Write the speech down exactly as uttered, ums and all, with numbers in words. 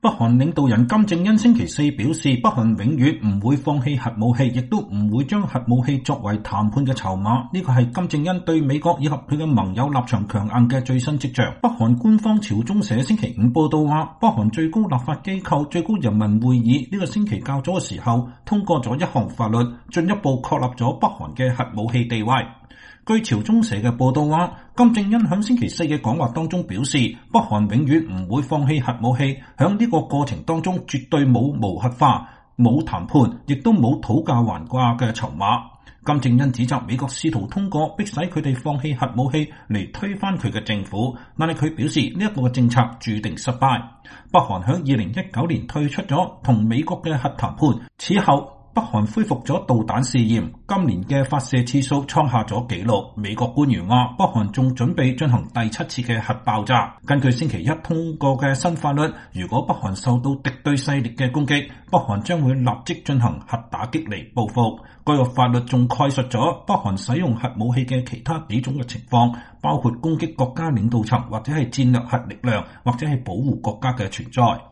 北韓領導人金正恩星期四表示，北韓永遠唔會放棄核武器，亦都唔會將核武器作為談判嘅籌碼。呢個係金正恩對美國以及佢嘅盟友立場強硬嘅最新跡象。北韓官方朝中社星期五報道話，北韓最高立法機構最高人民會議呢個星期較早嘅時候通過咗一項法律，進一步確立咗北韓嘅核武器地位。據朝中社嘅報道話，金正恩喺星期四嘅講話當中表示，北韓永遠唔會放棄核武器，喺呢個過程當中絕對冇無核化、冇談判，亦都冇討價還價嘅籌碼。金正恩指責美國試圖通過迫使佢哋放棄核武器嚟推翻佢嘅政府，但係佢表示呢一個嘅政策注定失敗。北韓喺二零一九年退出咗同美國嘅核談判，此後北韓恢復咗導彈試驗，今年嘅發射次數創下咗紀錄。美國官員話，北韓仲準備進行第七次嘅核爆炸。根據星期一通過嘅新法律，如果北韓受到敵對勢力嘅攻擊，北韓將會立即進行核打擊嚟報復。該個法律仲概述咗北韓使用核武器嘅其他幾種嘅情況，包括攻擊國家領導層或者係戰略核力量，或者係保護國家嘅存在。